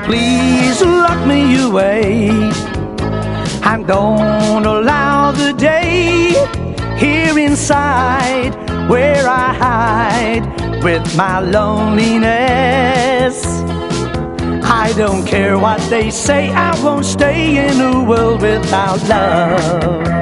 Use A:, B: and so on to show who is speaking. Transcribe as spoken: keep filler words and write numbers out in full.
A: please lock me away. And don't allow the day here inside where I hide with my loneliness. I don't care what they say, I won't stay in a world without love.